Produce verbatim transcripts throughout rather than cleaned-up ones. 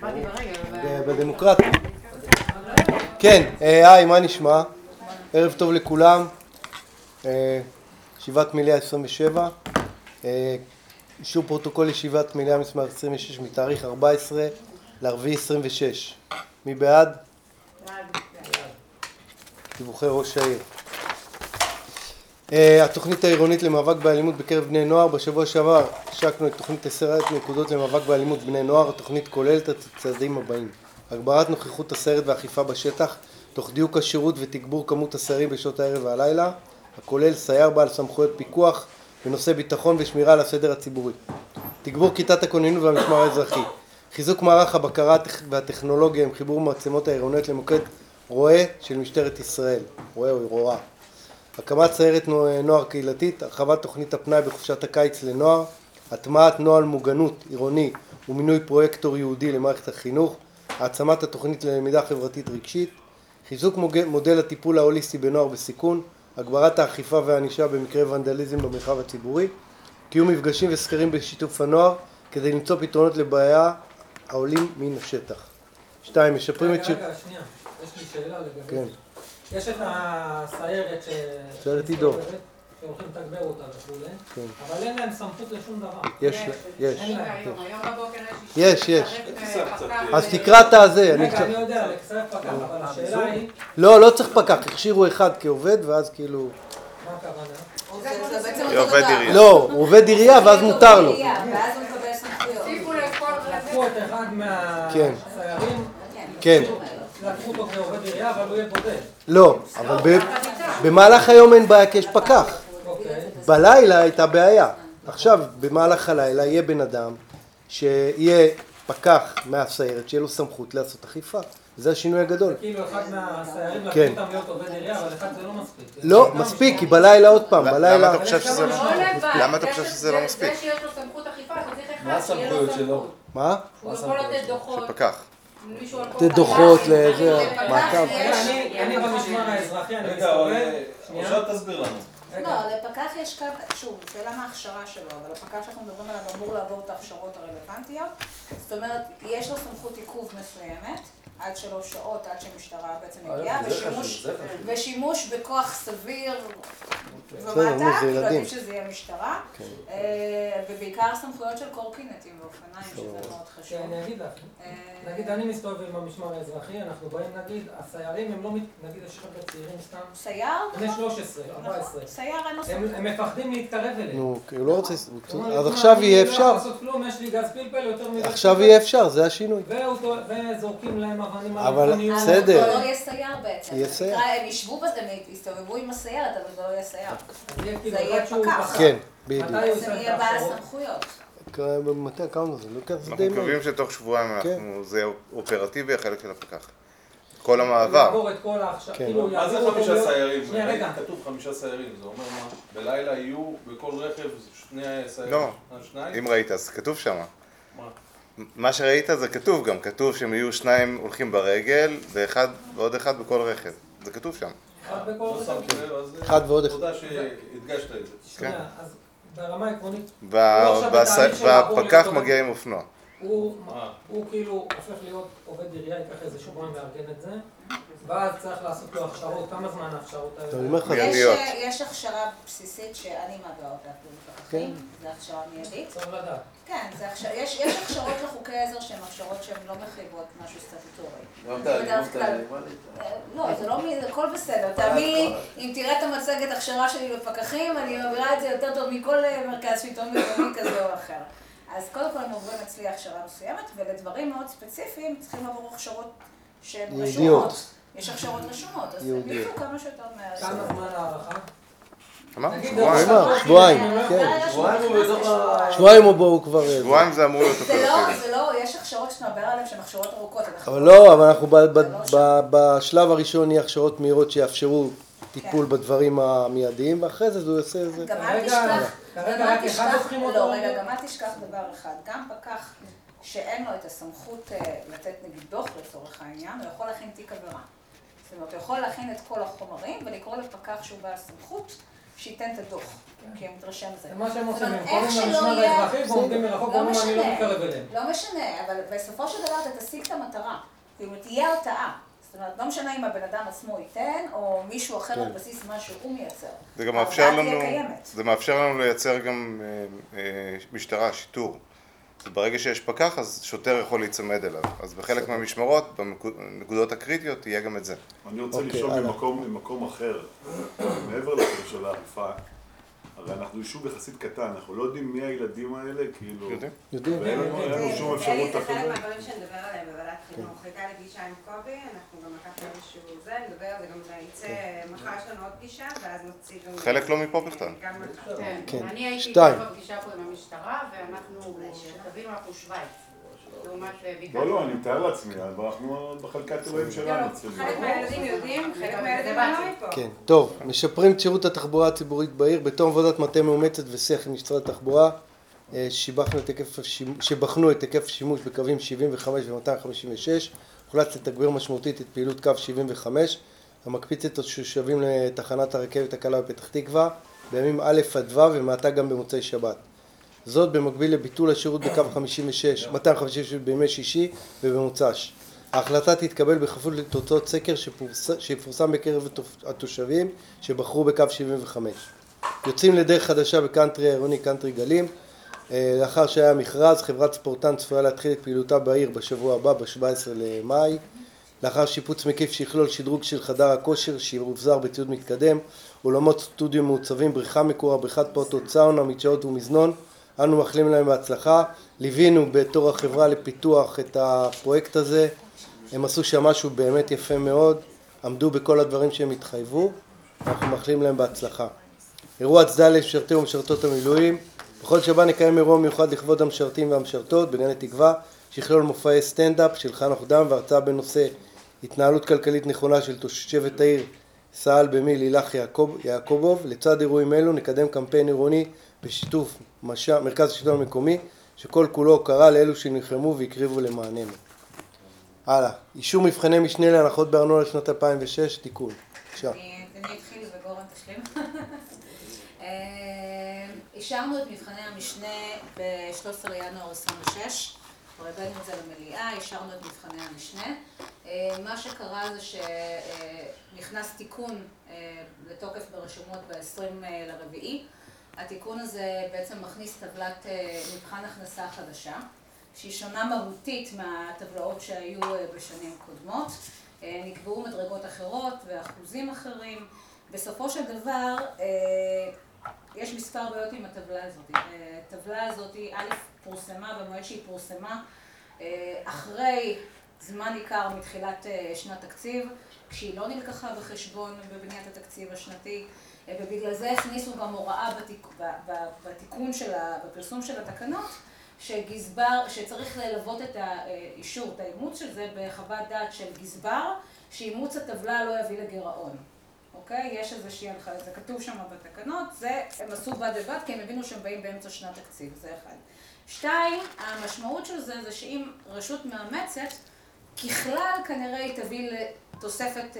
בדמוקרטיה. כן, היי, מה נשמע? ערב טוב לכולם. ישיבת מליאה עשרים ושבע. אישור פרוטוקול ישיבת מליאה מסמך עשרים ושש מתאריך ארבע עשרה לאפריל עשרים ושש. מי בעד? דיווחי ראש העיר. התוכנית העירונית למאבק באלימות בקרב בני נוער. בשבוע שעבר השקנו את תוכנית עשרת נקודות למאבק באלימות בני נוער. התוכנית כוללת את הצעדים הבאים: הגברת נוכחות הסיירת והאכיפה בשטח תוך דיוק השירות ותגבור כמות הסיירים בשעות הערב והלילה, הכולל סייר בעל סמכויות פיקוח בנושא ביטחון ושמירה על הסדר הציבורי, תגבור כיתת הכוננות והמשמר האזרחי, חיזוק מערך הבקרה והטכנולוגיה עם חיבור מצלמות העירוניות למוקד רואה של משטרת ישראל, רואה או רואה, הקמת סיירת נוער קהילתית, הרחבת תוכנית הפנאי בחופשת הקיץ לנוער, הטמעת נוהל מוגנות עירוני ומינוי פרויקטור יהודי למערכת החינוך, העצמת התוכנית ללמידה חברתית רגשית, חיזוק מודל הטיפול ההוליסטי בנוער בסיכון, הגברת האכיפה והענישה במקרה ונדליזם במרחב הציבורי, קיום מפגשים וסקרים בשיתוף הנוער כדי למצוא פתרונות לבעיה העולים מן השטח. שתיים, משפרים את... רגע, רגע, שנייה, יש לי שאלה לגבי... כן. יש את הסיירת ש... סיירת עידו. שהולכים לתגבר אותה וכולי, כן. אבל אין להם סמכות לשום דבר. יש, יש. אין להם. יש, יש. אז תקרא את הזה. רגע, אני יודע, לקצרף פקח, אבל השאלה היא... לא, לא צריך פקח, הכשירו אחד כעובד ואז כאילו... מה הכוונה? זה בעצם הוא עובד עירייה. לא, הוא עובד עירייה ואז מותר לו. ואז הוא מקבל סמכויות. לקחו את אחד כן. מהסיירים, כן. לקחו אותו כעובד עירייה, אבל הוא יהיה בודד. לא, אבל ב- במהלך היום אין בעיה כי יש פקח. אוקיי. בלילה הייתה בעיה. עכשיו, במהלך הלילה יהיה בן אדם שיהיה פקח מהסיירת, שיהיה לו סמכות לעשות אכיפה. זה השינוי הגדול. כאילו אחד מהסיירים לקחו כן. אותם להיות עובד עירייה, אבל אחד זה לא מספיק. לא, מספיק, כי בלילה עוד פעם, למה בלילה... אתה חושב שזה לא- למה אתה חושב שזה לא מספיק? זה שיש לו סמכות אכיפה, אתה צריך מה אחד שיהיה לו הסמכויות שלו? סמכות. מה? הוא יכול לתת דוחות. פקח. מישהו על כל לתת פקח. דוחות לזה, לפקח מעקב. יש- אני אני במשמר האזרחי, אני רגע, אבל מסתובב. שנייה. עכשיו תסביר לנו. רגע. לא, לפקח יש כמה, שוב, שאלה מה ההכשרה שלו, אבל הפקח שאנחנו מדברים עליו אמור לעבור את ההכשרות הרלוונטיות. זאת אומרת, יש לו סמכות עיכוב מסוימת, עד שלוש שעות, עד שהמשטרה בעצם מגיעה, זה חשוב, ושימוש- זה חשוב. ושימוש בכוח סביר בסדר, ומטה, זה כאילו ילדים. עדיף שזה יהיה משטרה, אה, ובעיקר סמכויות של קורקינטים ואופניים, שזה מאוד חשוב. אני אגיד לך, אה, נגיד אני מסתובב עם המשמר האזרחי, אנחנו באים נגיד, הסיירים הם לא, מת- נגיד יש חבר'ה צעירים סתם, סייר? בני שלוש עשרה, ארבע עשרה, נכון, סייר אין לו הם סמכות. הם מפחדים להתקרב אליהם. נו, כי הוא לא רוצה... הוא אומר לי, אז "תשמע, עכשיו אני יהיה לא אפשר. יכול לעשות כלום, יש לי גז פלפל יותר מגז עכשיו פלפל." יהיה אפשר, זה השינוי. והוא טוע- וזורקים להם אבנים על אבל- המכוניות. בסדר. אבל לא יהיה סייר בעצם. יהיה סייר. תקרא, הם ישבו בזה, הם יסתובבו עם הסיירת, אבל זה לא יהיה סייר. אז יהיה כאילו זה יהיה אחד שהוא פקח. פחד. כן, בדיוק. מתי הוא זה עושה יהיה את בעל ההכשרות? סמכויות. מתי כמה זה? לוקח זה אנחנו די מהר. מקווים שתוך שבועיים כן. אנחנו- זה אופרטיבי החלק של הפקח. כל לעבור המעבר. את כל ההכשרה. כן. כאילו, מה זה יעבירו אותו חמישה להיות- סיירים? שנייה, רגע. כתוב חמישה סיירים, זה אומר מה? בלילה יהיו בכל רכב שני סיירים? לא. שניים? אם ראית, אז כתוב שם. מה? מה שראית זה כתוב גם, כתוב שהם יהיו שניים הולכים ברגל ואחד ועוד אחד בכל רכב. זה כתוב שם. אחד בכל לא רכב. שמתי לב, אז אחד ועוד אחד. תודה שהדגשת את זה. שנייה, אז ברמה העקרונית, וה- הוא עכשיו והס- בתהליך של לעבור והפקח להיות עובד. מגיע עם אופנוע. הוא אה. הוא כאילו הופך להיות עובד עירייה, ייקח איזה שבועיים לארגן את זה, ואז צריך לעשות לו הכשרות. כמה זמן ההכשרות האלה? אני אומר לך, יש, מיידיות. אה, יש הכשרה בסיסית שאני מעבירה אותה אפילו לפקחים, זה הכשרה מיידית. צריך לדעת. כן, זה הכשר- יש יש הכשרות לחוקי עזר שהן הכשרות שהן לא מחייבות משהו סטטוטורי. גם את בדרך האלימות כלל- האלימנית. אה, לא, זה לא, מ- זה הכל בסדר. תאמין לי, אם תראה את המצגת הכשרה שלי לפקחים, אני מעבירה את זה יותר טוב מכל אה, מרכז שלטון מקומי כזה או אחר. אז קודם כל הם עוברים אצלי הכשרה מסוימת, ולדברים מאוד ספציפיים צריכים לעבור הכשרות שהן ייעודיות. רשומות. יש הכשרות רשומות, אז הם ייעודיות. יצאו כמה שיותר מהר. כמה זמן ההערכה? אמרנו נגיד, שבועיים. דרך אמר, אגב, שבועיים, הם לא כן. יכולים- מהרגע שהוא שבועיים הוא נכנס בתוך לשבועיים. ה- שבועיים או בואו כבר... אה, שבועיים זה אמור להיות זה לא, אופרטיבי. זה לא, יש הכשרות שאתה מדבר עליהן שהן הכשרות ארוכות. אנחנו- אבל לא, אבל אנחנו ב- ב- זה לא ב- בשלב הראשון יהיה הכשרות מהירות שיאפשרו טיפול כן. בדברים המיידיים, ואחרי זה הוא יעשה את זה. גם אל כרגע- תשכח, כרגע גם רק אל אחד תשכח, לוקחים לא, אותו. רגע, גם אל תשכח דבר אחד, גם פקח שאין לו את הסמכות אה, לתת נגיד דוח לצורך העניין, הוא יכול להכין תיק עבירה. זאת אומרת, הוא יכול להכין את כל החומרים ולקרוא לפקח שהוא בעל סמכות שייתן את הדוח, כי הם מתרשם זה. זה מה שהם עושים, הם איך קוראים שלא למשמר יהיה- האזרחי ועומדים מרחוק לא ואומרים אני לא משנה. מתקרב אליהם. לא משנה, אבל בסופו של דבר אתה תשיג את המטרה. כאילו, תהיה הרתעה. זאת אומרת, לא משנה אם הבן אדם עצמו ייתן, או מישהו אחר על בסיס מה שהוא מייצר. זה גם מאפשר ההרתעה לנו, תהיה קיימת. זה מאפשר לנו לייצר גם אה, אה, משטרה, שיטור. אז ברגע שיש פקח, אז שוטר יכול להיצמד אליו. אז בחלק מהמשמרות, בנקודות הקריטיות, יהיה גם את זה. אני רוצה אוקיי, לשאול הלאה. במקום, במקום אחר, מעבר לקשר של האכיפה, הרי אנחנו יישוב יחסית קטן, אנחנו לא יודעים מי הילדים האלה, כאילו, יודעים? יודעים? ואין לנו אין לנו שום אלי, אפשרות זה חלק אחרת. מהדברים שנדבר עליהם בוועדת חינוך. הייתה לי פגישה עם קובי, אנחנו גם לקחנו איזשהו זה, נדבר על זה גם יצא, מחר יש לנו עוד פגישה, ואז נוציא גם... חלק לא מפה בכלל. גם מחר. כן, כן. אני הייתי שתיים. איתו בפגישה פה עם המשטרה, ואנחנו, תבינו, אנחנו שווייץ. לעומת בקעת. לא, לא, אני מתאר לעצמי, אבל אנחנו בחלקת אלוהים שלנו צריכים. חלק מהילדים יודעים, חלק מהילדים זה לא באתי. מפה. כן, טוב, משפרים את שירות התחבורה הציבורית בעיר בתום עבודת מטה מאומצת ושיח עם משרד התחבורה. אה, שיבחנו את היקף השימוש, שבחנו את היקף השימוש בקווים שבעים וחמש ו-מאתיים חמישים ושש. הוחלט לתגבר משמעותית את פעילות קו שבעים וחמש, המקפיץ את התושבים לתחנת הרכבת הקלה בפתח תקווה בימים א' עד ו' ומעתה גם במוצאי שבת. זאת במקביל לביטול השירות בקו חמישים ושש, מאתיים חמישים ושש בימי שישי ובמוצ"ש. ההחלטה תתקבל בכפוף לתוצאות סקר שפורס... שיפורסם בקרב התושבים שבחרו בקו שבעים וחמש. יוצאים לדרך חדשה בקאנטרי העירוני קאנטרי גלים. לאחר שהיה מכרז, חברת ספורטן צפויה להתחיל את פעילותה בעיר בשבוע הבא, ב-שבעה עשר למאי. לאחר שיפוץ מקיף שיכלול שדרוג של חדר הכושר שיבוזר בציוד מתקדם, אולמות סטודיו מעוצבים, בריכה מקורה, בריכת פעוטות, סאונה, מדשאות ומזנון. אנו מאחלים להם בהצלחה. ליווינו בתור החברה לפיתוח את הפרויקט הזה. הם עשו שם משהו באמת יפה מאוד, עמדו בכל הדברים שהם התחייבו. אנחנו מאחלים להם בהצלחה. אירוע הצדעה למשרתי ומשרתות המילואים. בכל שבת נקיים אירוע מיוחד לכבוד המשרתים והמשרתות בגני תקווה, שיכלול מופעי סטנדאפ של חנוך דם והרצאה בנושא התנהלות כלכלית נכונה של תושבת העיר סהל במי לילך יעקב, יעקובוב. לצד אירועים אלו נקדם קמפיין עירוני בשיתוף משא, מרכז השלטון המקומי, שכל כולו הוקרה לאלו שנלחמו והקריבו למעננו. הלאה, אישור מבחני משנה להנחות בארנונה לשנת אלפיים ושש, תיקון. בבקשה. אני אתחיל וגורן תשלים. אישרנו את מבחני המשנה ב-שלושה עשר לינואר עשרים ושש, כבר הבאנו את זה למליאה, אישרנו את מבחני המשנה. מה שקרה זה שנכנס תיקון לתוקף ברשומות ב-עשרים לרביעי. התיקון הזה בעצם מכניס טבלת מבחן הכנסה חדשה, שהיא שונה מהותית מהטבלאות שהיו בשנים קודמות. נקבעו מדרגות אחרות ואחוזים אחרים. בסופו של דבר, יש מספר בעיות עם הטבלה הזאת. הטבלה הזאת, א', פורסמה במועד שהיא פורסמה, אחרי זמן ניכר מתחילת שנת תקציב, כשהיא לא נלקחה בחשבון בבניית התקציב השנתי, ובגלל זה הכניסו גם הוראה בתיק, בתיקון של, בפרסום של התקנות, שגזבר, שצריך ללוות את האישור, את האימוץ של זה בחוות דעת של גזבר, שאימוץ הטבלה לא יביא לגירעון. אוקיי? יש איזושהי הנחיה, זה כתוב שם בתקנות, זה הם עשו בד בבד כי הם הבינו שהם באים באמצע שנת תקציב, זה אחד. שתיים, המשמעות של זה זה שאם רשות מאמצת, ככלל כנראה היא תביא לתוספת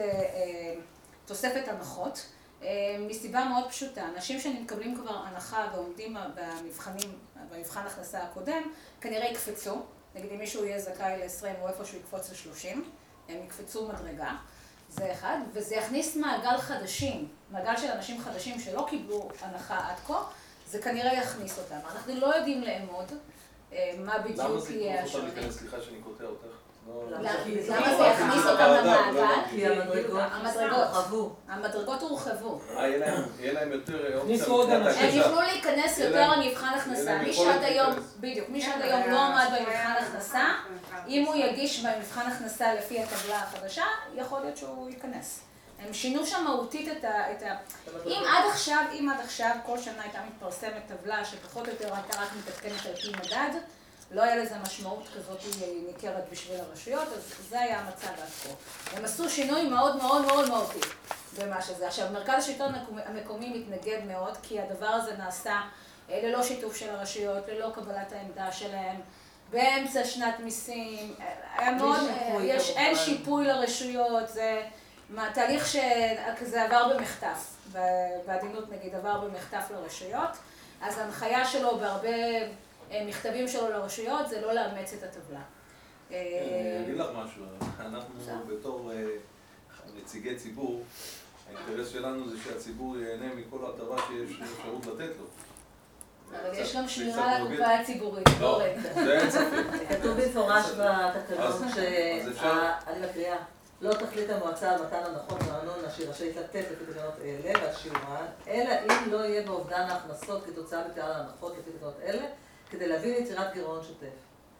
תוספת הנחות, מסיבה מאוד פשוטה. אנשים שמקבלים כבר הנחה ועומדים במבחנים, במבחן הכנסה הקודם, כנראה יקפצו. נגיד אם מישהו יהיה זכאי ל-עשרים או איפה שהוא יקפוץ ל-שלושים, הם יקפצו מדרגה. זה אחד, וזה יכניס מעגל חדשים, מעגל של אנשים חדשים שלא קיבלו הנחה עד כה, זה כנראה יכניס אותם. אנחנו לא יודעים לאמוד מה בדיוק יהיה השונה. למה זה יכניס אותם להיכנס? סליחה שאני קוטע אותך. למה זה יכניס אותם למעגל? כי המדרגות המדרגות. המדרגות הורחבו. יהיה להם יותר... הכניסו עוד אנשים. הם יוכלו להיכנס יותר למבחן הכנסה. מי שעד היום, בדיוק, מי שעד היום לא עמד במבחן הכנסה, אם הוא יגיש במבחן הכנסה לפי הטבלה החדשה, יכול להיות שהוא ייכנס. הם שינו שם מהותית את ה... אם עד עכשיו, אם עד עכשיו כל שנה הייתה מתפרסמת טבלה שפחות או יותר הייתה רק מתעדכנת על פי מדד, לא היה לזה משמעות כזאת ניכרת בשביל הרשויות, אז זה היה המצב עד כה. הם עשו שינוי מאוד מאוד מאוד מהותי במה שזה. עכשיו, מרכז השלטון המקומי מתנגד מאוד, כי הדבר הזה נעשה ללא שיתוף של הרשויות, ללא קבלת העמדה שלהם, באמצע שנת מיסים, היה מאוד, יש, אין שיפוי לרשויות, זה תהליך שכזה עבר במחטף, בעדינות נגיד עבר במחטף לרשויות, אז ההנחיה שלו בהרבה מכתבים שלו לרשויות זה לא לאמץ את הטבלה. אני אגיד לך משהו, אנחנו בתור נציגי ציבור, האינטרס שלנו זה שהציבור ייהנה מכל הטבה שיש אפשרות לתת לו. אבל יש גם שמירה על הקופה הציבורית, לא רגע. זה אין ספק. כתוב במפורש בתקנון שאני מקריאה, לא תחליט המועצה על מתן הנחות בארנונה שהיא רשאית לתת לפי תקנות אלה ועל שיעורן, אלא אם לא יהיה באובדן ההכנסות כתוצאה מכלל ההנחות לפי תקנות אלה, כדי להביא ליצירת גירעון שוטף.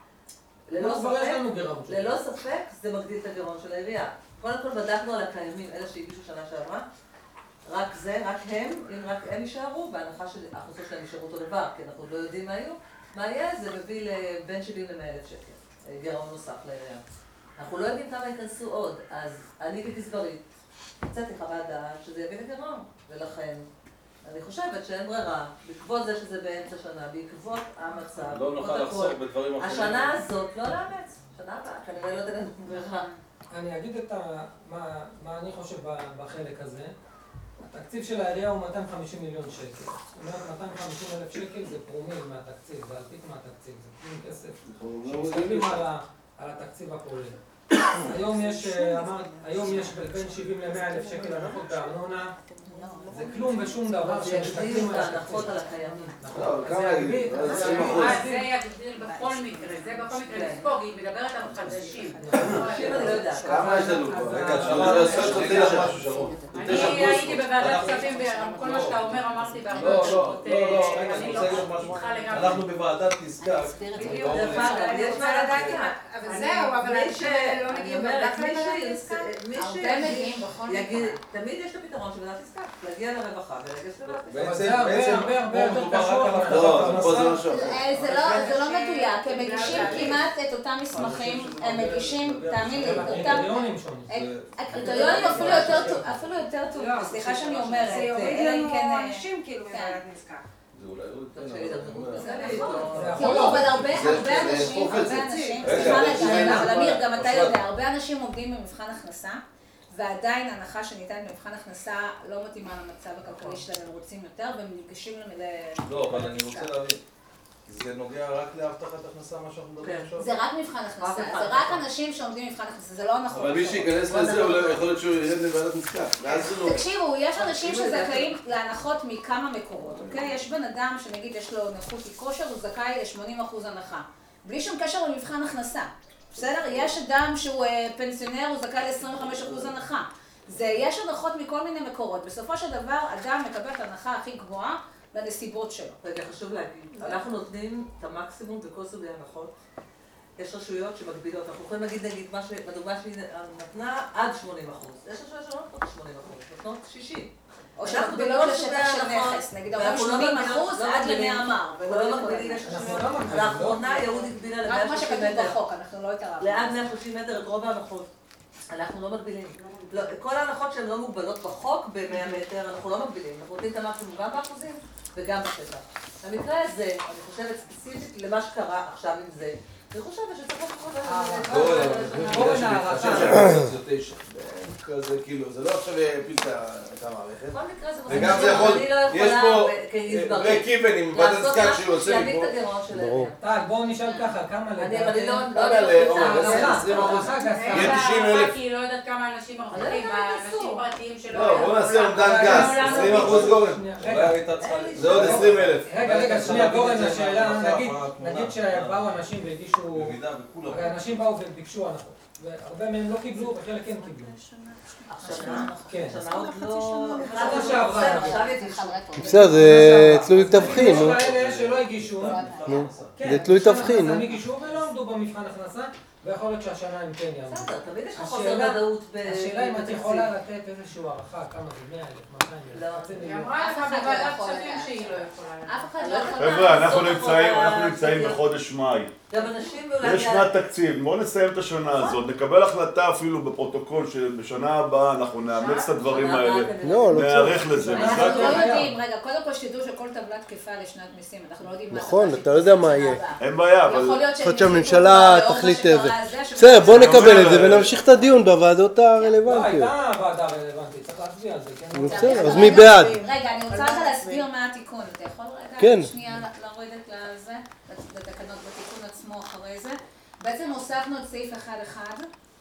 ללא ספק זה מגדיל את הגירעון של העירייה. קודם כל בדקנו על הקיימים, אלה שהגישו שנה שעברה, רק זה, רק הם, אם רק הם יישארו, בהנחה שההכנסות שלהם יישארו אותו דבר, כי אנחנו לא יודעים מה יהיו, מה יהיה, זה מביא בין שבעים למאה אלף שקל, גירעון נוסף לעירייה. אנחנו לא יודעים כמה ייכנסו עוד, אז אני כגזברית, הצעתי חוות דעת שזה יביא לגירעון, ולכן אני חושבת שאין ברירה, בעקבות זה שזה באמצע שנה, בעקבות המצב, לא נוכל לחסוך בדברים אחרים. השנה הזאת לא לאמץ, שנה הבאה, כנראה לא תגן ברירה. אני אגיד את מה אני חושב בחלק הזה. התקציב של העירייה הוא מאתיים וחמישים מיליון שקל. זאת אומרת, מאתיים וחמישים אלף שקל זה פרומיל מהתקציב, זה אלפית מהתקציב, זה פרומיל כסף שמסתכלים על התקציב הכולל. היום יש, אמרת, היום יש בין שבעים למאה אלף שקל הנחות בארנונה. זה כלום ושום דבר שמסתכלים על ההנחות על הקיימים. זה יגדיל, זה יגדיל בכל מקרה, זה בכל מקרה לספוג, היא מדברת על חדשים. אני לא יודעת. כמה יש לנו פה? רגע, אני הייתי בוועדת כספים, כל מה שאתה אומר אמרתי בהרבה לא, פשוט. לא, לא, רגע, אני רוצה להגיד משהו. אנחנו בוועדת נזקק. אבל זהו, אבל אני שלא מגיעים בוועדת נזקק. הרבה מגיעים בכל מקרה. תמיד יש את הפתרון של ועדת נזקק, להגיע לרווחה ולהגיע לרווחה. אבל זה הרבה הרבה הרבה יותר קשור. זה לא מדויק, הם מגישים כמעט את אותם מסמכים, הם מגישים, תאמין לי, הקריטריונים שונים. הקריטריונים אפילו יותר טוב, סליחה שאני אומרת, זה יוריד לנו אנשים כאילו בוועדת נזקק. תראו, אבל הרבה אנשים, הרבה אנשים, סליחה רגע, אבל אמיר, גם אתה יודע, הרבה אנשים עומדים במבחן הכנסה, ועדיין ההנחה שניתנת במבחן הכנסה לא מתאימה למצב הכלכלי שלהם, הם רוצים יותר, והם ניגשים למלא... לא, אבל אני רוצה להבין, זה נוגע רק להבטחת הכנסה, מה שאנחנו מדברים עכשיו? זה רק מבחן הכנסה, זה רק אנשים שעומדים במבחן הכנסה, זה לא נכון. אבל מי שייכנס לזה, יכול להיות שהוא ירד לוועדת נזקק. תקשיבו, יש אנשים שזכאים להנחות מכמה מקורות, אוקיי? יש בן אדם שנגיד יש לו נכות מכושר, הוא זכאי ל-שמונים אחוז הנחה, בלי שום קשר למבחן הכנסה. בסדר? יש אדם שהוא פנסיונר, הוא זכאי ל-עשרים וחמישה אחוז הנחה. זה, יש הנחות מכל מיני מקורות. בסופו של דבר, אדם מקבל את ההנחה הכי גבוהה לנסיבות שלו. רגע, חשוב להגיד, אנחנו נותנים את המקסימום בכל סוגי הנחות. יש רשויות שמגבילות, אנחנו יכולים להגיד, נגיד, בדוגמה שהיא נתנה עד שמונים אחוז. יש רשויות שלא נותנות שמונים אחוז, נותנות שישים. או שמגבילות לשטח של נכס, נגיד אומרים שמונים אחוז עד למאה אמר. אנחנו לא מגבילים, לאחרונה יהוד הגבילה רק מה ל-מאה שלושים שכתוב מטר. בחוק, אנחנו לא התערבנו. לעד מאה שלושים מטר את רוב ההנחות. אנחנו לא מגבילים. כל ההנחות שהן לא מוגבלות בחוק ב-מאה מטר, אנחנו לא מגבילים. אנחנו נותנים את המקסימום גם באחוזים וגם בשטח. במקרה הזה, אני חושבת ספציפית למה שקרה עכשיו עם זה, אני חושבת שצריך לחשוב על זה. גורן הערכה. כזה, כאילו, זה לא עכשיו יפיל את המערכת. בכל מקרה זה וגם זה יכול, יש פה כגזברית. ברק איבן עם ועדת נזקק שהוא עושה לי להביא פה. את הגירעון שלהם. טל, בואו נשאל ככה, כמה לדעתי... אבל אני לא... עשרים אחוז. יהיה תשעים אלף. כי היא לא יודעת כמה אנשים מרוויחים, אנשים פרטיים שלא... לא, בואו נעשה אומדן גס, עשרים אחוז גורן. זה עוד עשרים אלף. רגע, רגע, שנייה, גורן, השאלה, נגיד שבאו אנשים והגישו... הרי אנשים באו וביקשו הנחות, והרבה מהם לא קיבלו וחלק כן קיבלו. שנה? כן. שנה עוד לא... שנה שעברה. עכשיו יגישו. בסדר, זה תלוי תבחין. יש כאלה שלא הגישו. זה תלוי תבחין. הם הגישו ולא עמדו במבחן הכנסה, ויכול להיות שהשנה הם כן יעמדו. בסדר, תמיד יש לך חוסר ודאות ב... השאלה אם את יכולה לתת איזושהי הערכה, כמה זה, מאה אלף, מאתיים אלף. היא אמרה לך בוועדת כספים שהיא לא יכולה. אף אחד לא יכול... חבר'ה, אנחנו נמצאים בחודש מאי. גם אנשים ואולי... יש שנת תקציב, בואו נסיים את השנה הזאת, נקבל החלטה אפילו בפרוטוקול שבשנה הבאה אנחנו נאמץ את הדברים האלה, נערך לזה. אנחנו לא יודעים, רגע, קודם כל שתדעו שכל טבלה תקפה לשנת מיסים, אנחנו לא יודעים מה... נכון, אתה לא יודע מה יהיה. אין בעיה, אבל... יכול להיות יכול שהממשלה תחליט איזה. בסדר, בוא נקבל את זה ונמשיך את הדיון בוועדות הרלוונטיות. הייתה ועדה רלוונטית, צריך להצביע על זה, כן? בסדר, אז מי בעד? רגע, אני רוצה רגע להסביר מה התיקון, אתה יכול כן. רגע שנייה לרדת לזה, לתקנות בתיקון עצמו אחרי זה. בעצם הוספנו את סעיף אחד אחד,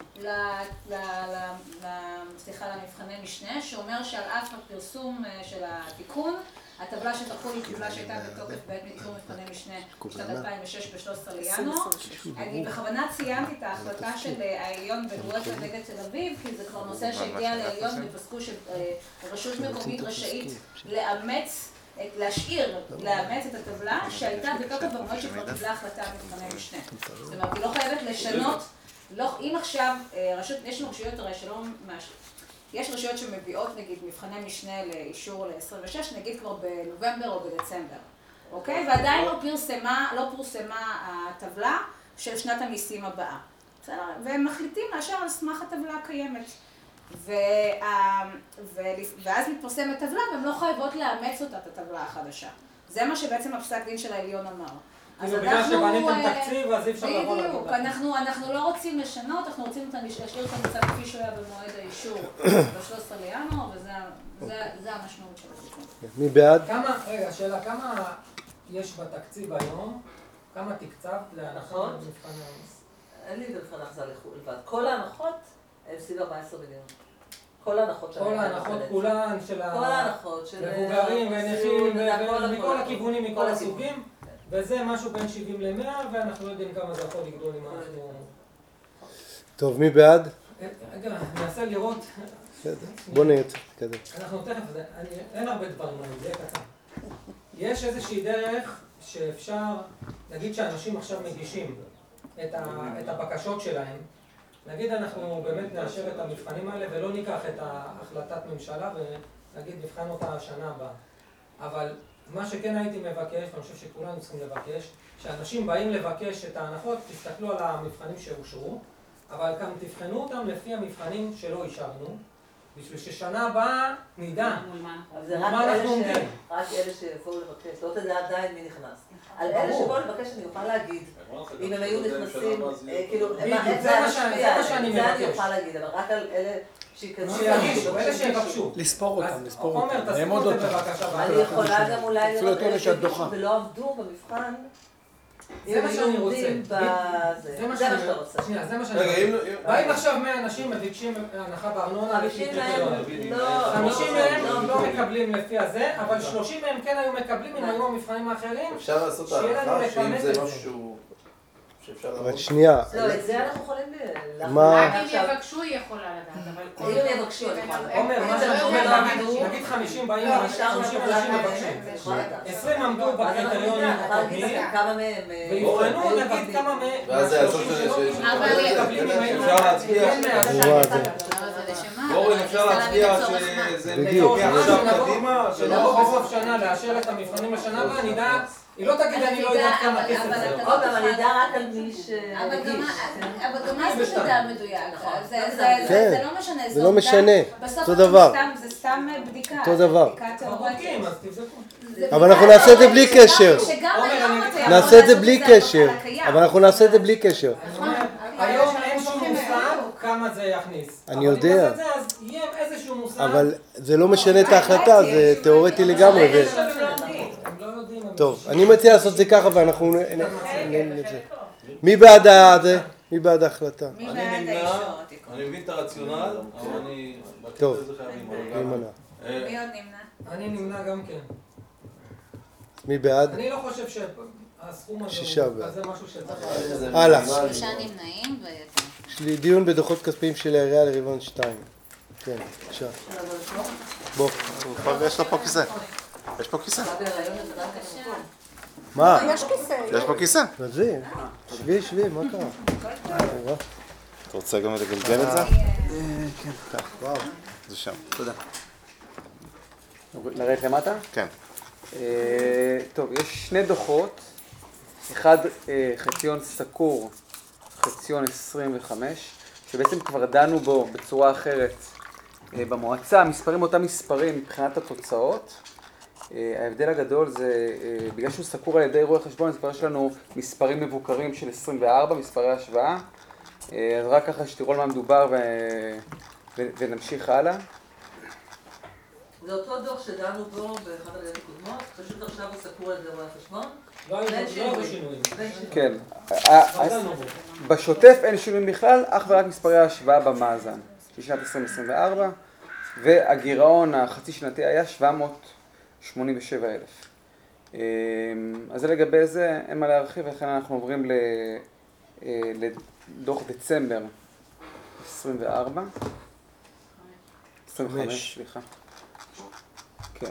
סליחה, למבחני משנה, שאומר שעל אף הפרסום של התיקון, הטבלה שתחול היא טבלה שהייתה בתוקף בעת ניטור מבחני משנה בשנת אלפיים ושש ב-שלושה עשר לינואר. אני בכוונה ציינתי את ההחלטה של העליון בגורפת נגד תל אביב, כי זה כבר נושא שהגיע לעליון ופסקו שרשות מקומית רשאית לאמץ, להשאיר, לאמץ את הטבלה שהייתה בתוקף במועד שכבר קיבלה החלטה על מבחני משנה. זאת אומרת, היא לא חייבת לשנות, אם עכשיו, יש לנו רשויות הרי שלא מאשרות. יש רשויות שמביאות, נגיד, מבחני משנה לאישור ל-עשרים ושש, נגיד כבר בנובמבר או בדצמבר, אוקיי? ועדיין לא פרסמה, לא פרסמה הטבלה של שנת המיסים הבאה. בסדר? והם מחליטים לאשר על סמך הטבלה הקיימת. ואז מתפרסמת טבלה, והם לא חייבות לאמץ אותה, את הטבלה החדשה. זה מה שבעצם הפסק דין של העליון אמר. כאילו בגלל שבניתם תקציב, אז אי אפשר לבוא לטבלה. בדיוק, אנחנו לא רוצים לשנות, אנחנו רוצים להשאיר את המצב כפי שהוא היה במועד האישור ב-שלושה עשר לינואר, וזה המשמעות של התיקון. מי בעד? כמה, רגע, שאלה, כמה יש בתקציב היום, כמה תקצבת להנחות במבחני המס? אין לי במבחן הכנסה לבד. כל ההנחות הם סביב ארבעה עשר מיליון. כל ההנחות כל ההנחות כולן של כל ההנחות של מבוגרים ונכים ומכל הכיוונים, מכל הסוגים. וזה משהו בין שבעים למאה, ואנחנו לא יודעים כמה זה יכול לגדול אם אנחנו... טוב, מי בעד? רגע, אני אנסה לראות... בוא נהיה קדם. אנחנו תכף, אין הרבה דברים, זה קטן. יש איזושהי דרך שאפשר, נגיד שאנשים עכשיו מגישים את הבקשות שלהם, נגיד אנחנו באמת נאשר את המבחנים האלה ולא ניקח את ההחלטת ממשלה ונגיד נבחן אותה השנה הבאה. אבל מה שכן הייתי מבקש, ואני חושב שכולנו צריכים לבקש, שאנשים באים לבקש את ההנחות, תסתכלו על המבחנים שאושרו, אבל גם תבחנו אותם לפי המבחנים שלא אישרנו, בשביל ששנה הבאה נדע מה אנחנו עומדים. רק אלה שיבואו לבקש, לא תדע עדיין מי נכנס. על אלה שבואו לבקש אני אוכל להגיד, אם הם היו נכנסים, כאילו, זה מה שאני מבקש. זה אני אוכל להגיד, אבל רק על אלה שיכנסו. שיגישו, אלה שיבקשו. לספור אותם, לספור אותם. עומר, תספור אותם בבקשה. אני יכולה גם אולי לראות אלה שהגישו ולא עבדו במבחן. זה מה שאני רוצה. זה מה שאתה רוצה. שנייה, זה מה שאני רוצה. באים עכשיו מאה אנשים מבקשים הנחה בארנונה לפי קריטריונים. חמישים מהם לא מקבלים לפי הזה, אבל שלושים מהם כן היו מקבלים אם היו המבחנים האחרים. אפשר לעשות את ההנחה שאם זה משהו שאפשר לעבוד. אבל שנייה. לא, את זה אנחנו יכולים להחליט. רק אם יבקשו היא יכולה לדעת, אבל... אם יבקשו אני יכולה לדעת. עומר, מה שאני אומר, נגיד חמישים באים, חמישים אנשים מבקשים. עשרים עמדו בקריטריונים הקודמים, ויבחנו נגיד כמה מהשלושים שלא מקבלים אם היינו... אפשר להצביע... אורן, אפשר להצביע שזה מגיע עכשיו קדימה? שלא בסוף שנה לאשר את המבחנים לשנה הבאה, נדע... היא לא תגיד, אני לא יודעת כמה כסף זה. עוד פעם, אני יודע רק על מי ש... אבל גם אז זה מדע מדויק. זה לא משנה. זה לא משנה. אותו דבר. זה סתם בדיקה. אותו דבר. בדיקה תיאורטית. אז תבדקו. אבל אנחנו נעשה את זה בלי קשר. שגם היום אתה יכול נעשה את זה בלי קשר. אבל אנחנו נעשה את זה בלי קשר. היום אין שום מושג כמה זה יכניס. אני יודע. אבל אם נעשה את זה, אז יהיה איזשהו מושג. אבל זה לא משנה את ההחלטה, זה תיאורטי לגמרי. טוב, אני מציע לעשות את זה ככה ואנחנו נעניין את זה. מי בעד זה? מי בעד ההחלטה? מי בעד האישור? אני מבין את הרציונל, אבל אני... טוב, מי מנע. מי עוד נמנע? אני נמנע גם כן. מי בעד? אני לא חושב שהסכום הזה שישה הוא בעד. כזה משהו שצריך... הלאה. שלושה נמנעים ויותר. יש לי דיון בדוחות כספיים של העירייה לרבעון שתיים. כן, בבקשה. בוא. יש לו פה כיסא. יש פה כיסא. מה? יש כיסא. יש פה כיסא. תביא, שבי, שבי, מה קרה? אתה רוצה גם לגלגל את זה? כן. וואו. זה שם. תודה. לרדת למטה? כן. טוב, יש שני דוחות אחד חציון סקור, חציון עשרים וחמש, שבעצם כבר דנו בו בצורה אחרת במועצה, המספרים אותם מספרים מבחינת התוצאות. ההבדל הגדול זה, בגלל שהוא סקור על ידי רואי חשבון, אז כבר יש לנו מספרים מבוקרים של עשרים וארבע, מספרי השוואה. אז רק ככה שתראו על מה מדובר ו... ו... ונמשיך הלאה. זה אותו דוח שדנו בו באחד הלילות הקודמות, פשוט עכשיו הוא סקור על ידי רואי חשבון. לא היו שינויים. כן. בשוטף אין שינויים בכלל, אך ורק מספרי ההשוואה במאזן של שנת עשרים עשרים וארבע, והגירעון החצי שנתי היה שבע מאות שמונים ושבע אלף. אז זה לגבי זה, אין מה להרחיב, ולכן אנחנו עוברים לדוח דצמבר עשרים וארבע. עשרים וחמש, סליחה. כן.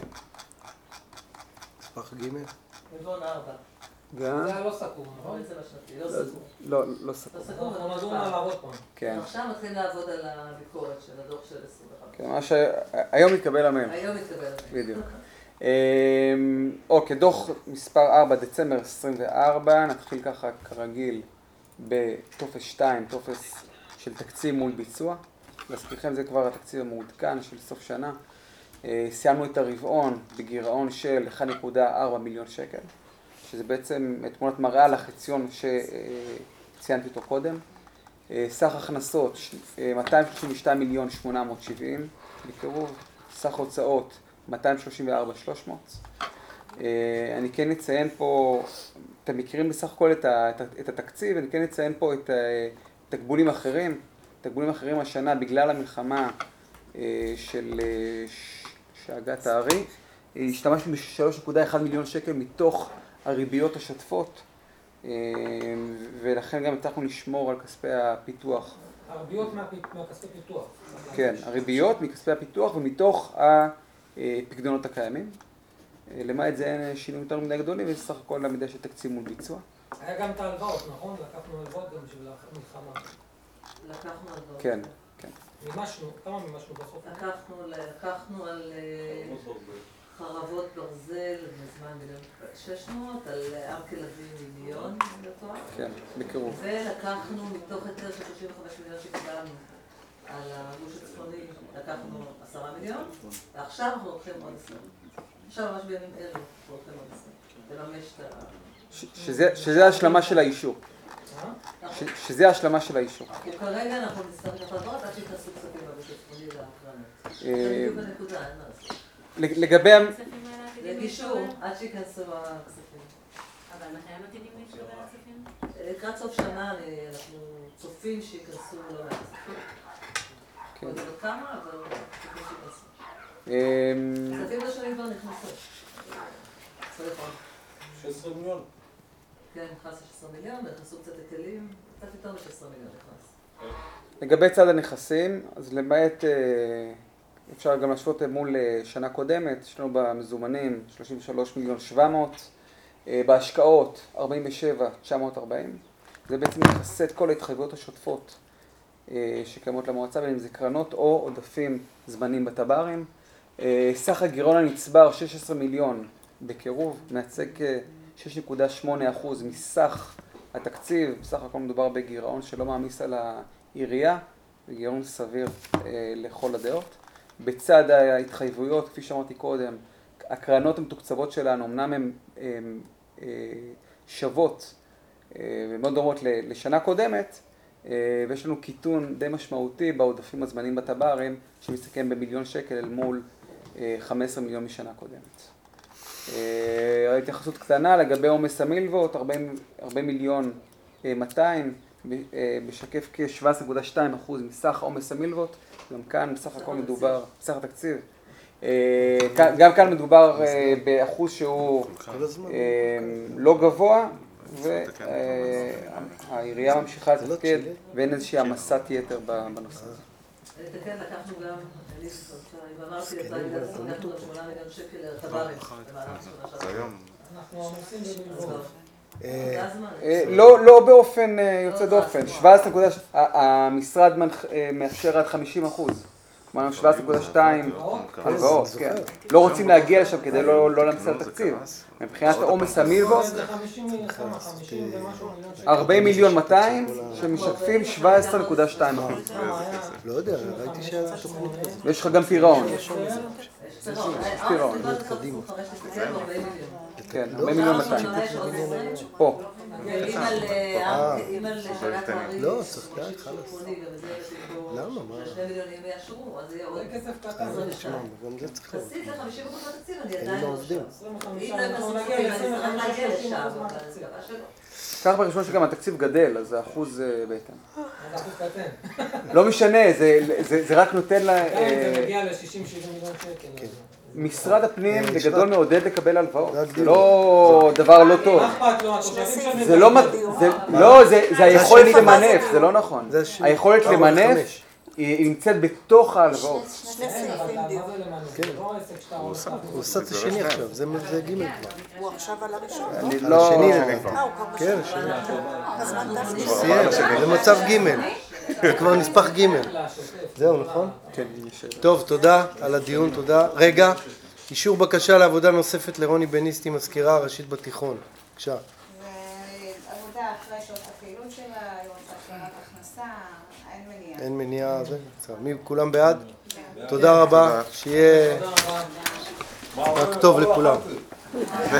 מספר ג' רבעון ארבע. גם? זה היה לא סקור, נכון? זה השנתי, לא סגור. לא, לא סקור. לא סגור, אנחנו נדון עליו עוד פעם. כן. עכשיו מתחילים לעבוד על הביקורת של הדוח של עשרים וחמש. כן, מה שהיום מתקבל המם. היום מתקבל המם. בדיוק. אוקיי, דוח מספר ארבע, דצמבר עשרים וארבע, נתחיל ככה כרגיל בטופס שתיים, טופס של תקציב מול ביצוע. להזכירכם זה כבר התקציב המעודכן של סוף שנה. סיימנו את הרבעון בגירעון של אחד נקודה ארבע מיליון שקל, שזה בעצם תמונת מראה על החציון שציינתי אותו קודם. סך הכנסות מאתיים שלושים ושתיים מיליון שמונה מאות שבעים בקירוב, סך הוצאות מאתיים שלושים וארבע מיליון שלוש מאות. אני כן אציין פה, אתם מכירים בסך הכל את, ה, את התקציב, אני כן אציין פה את תקבולים אחרים, תקבולים אחרים השנה בגלל המלחמה של שאגת הארי, השתמשנו ב-שלוש נקודה אחת מיליון שקל מתוך הריביות השוטפות, ולכן גם הצלחנו לשמור על כספי הפיתוח. הריביות מהכספי פיתוח. כן, הריביות מכספי הפיתוח ומתוך הפקדונות הקיימים. למעט זה אין שינויים יותר מדי גדולים, ויש סך הכל למידה של תקציב מול ביצוע. היה גם את ההלוואות, נכון? לקחנו הלוואות גם בשביל המלחמה. לקחנו הלוואות. כן, כן. מימשנו, כמה מימשנו בסוף? לקחנו, לקחנו על חרבות ברזל בזמן מיליון שש מאות, על הר כלבים מיליון, כן, בקירוב. ולקחנו מתוך היתר של שלושים וחמישה מיליון שקיבלנו על הגוש הצפוני, לקחנו עשרה מיליון, ועכשיו אנחנו לוקחים עוד עשרים. עכשיו ממש בימים אלו אנחנו לוקחים עוד עשרים, לממש את ה... שזה ההשלמה של האישור. שזה ההשלמה של האישור. כרגע אנחנו נצטרך לחברות עד שיכנסו כספים בגוש הצפוני להקרנות. זה בדיוק הנקודה, אין מה לעשות. לגבי... לגישור, עד שיכנסו הכספים. אבל מתי הם עתידים להישאר הכספים? לקראת סוף שנה אנחנו צופים שיכנסו לא מעט כספים. עוד לא כמה, אבל צופים שיכנסו. כספים ראשונים כבר נכנסו. צריך עוד. שש עשרה מיליון. כן, נכנס שש עשרה מיליון, נכנסו קצת היטלים, קצת יותר מ-שש עשרה מיליון נכנס. לגבי צד הנכסים, אז למעט... אפשר גם להשוות מול שנה קודמת, יש לנו במזומנים שלושים ושלושה מיליון שבע מאות, בהשקעות ארבעים ושבעה מיליון תשע מאות וארבעים, זה בעצם מכסה את כל ההתחייבויות השוטפות שקיימות למועצה, בין אם זה קרנות או עודפים זמנים בטברים. סך הגירעון הנצבר שש עשרה מיליון בקירוב, מייצג שש נקודה שמונה אחוז מסך התקציב, בסך הכל מדובר בגירעון שלא מעמיס על העירייה, וגירעון סביר לכל הדעות. בצד ההתחייבויות, כפי שאמרתי קודם, הקרנות המתוקצבות שלנו, אמנם הן שוות ומאוד דומות לשנה קודמת, ויש לנו קיטון די משמעותי בעודפים הזמנים בטברים, שמסתכם במיליון שקל אל מול חמישה עשר מיליון משנה קודמת. ההתייחסות קטנה לגבי עומס המלוות, ארבעים מיליון מאתיים, בשקף כ-שבע עשרה נקודה שתיים אחוז מסך עומס המלוות, גם כאן בסך הכל מדובר, בסך התקציב, גם כאן מדובר באחוז שהוא לא גבוה, והעירייה ממשיכה לתפקד ואין איזושהי עמסת יתר בנושא הזה. אני אתקן, לקחנו גם, ואמרתי לצד לקחנו גם שמונה מיליון שקל לטברים. זה היום. אנחנו עמוסים במלוות. לא באופן יוצא דופן, שבע עשרה נקודה, המשרד מאפשר עד חמישים אחוז, אמרנו שבע עשרה נקודה שתיים הלוואות, כן. לא רוצים להגיע לשם כדי לא להמציא את התקציב. מבחינת העומס המילוות, ארבעים מיליון מאתיים שמשקפים שבע עשרה נקודה שתיים אחוז. לא יודע, ראיתי שהיה תוכנית כזאת. ויש לך גם פירעון. פירעון. כן, ארבעים מיליון מאתיים. פה. לא, צריך די, חלס. למה? מה? שני מיליונים יאשרו, אז יהיה עוד כסף קטן. גם זה צריך להיות. חסית ל-חמישים אחוז מהתקציב, אני אין עדיין לו לא עובדים. אם לא יפספסו, אני נגיע לשם, אבל מקווה שלא. כך בראשון שגם התקציב גדל, אז זה אחוז בהתאם. זה אחוז קטן. לא משנה, זה רק נותן לה... זה מגיע ל-שישים שבעים מיליון שקל. משרד הפנים בגדול מעודד לקבל הלוואות, זה לא דבר לא טוב. זה לא, לא, זה היכולת למנף, זה לא נכון. היכולת למנף היא נמצאת בתוך ההלוואות. שני סעיפים דיון. הוא עושה את השני עכשיו, זה ג' כבר. הוא עכשיו על הראשון. אני על לא... השני, אה, הוא כבר כן, בשני. הזמן טס. סיים, זה מצב ג', זה כבר נספח ג'. זהו, נכון? כן. טוב, תודה על הדיון, תודה. רגע, אישור בקשה לעבודה נוספת לרוני בניסטי, מזכירה הראשית בתיכון. בבקשה. עבודה אחרי שעות הפעילות שלה, היא רוצה השלמת הכנסה, אין מניעה. אין מניעה, זה. מי, כולם בעד? תודה רבה, שיהיה רק טוב לכולם.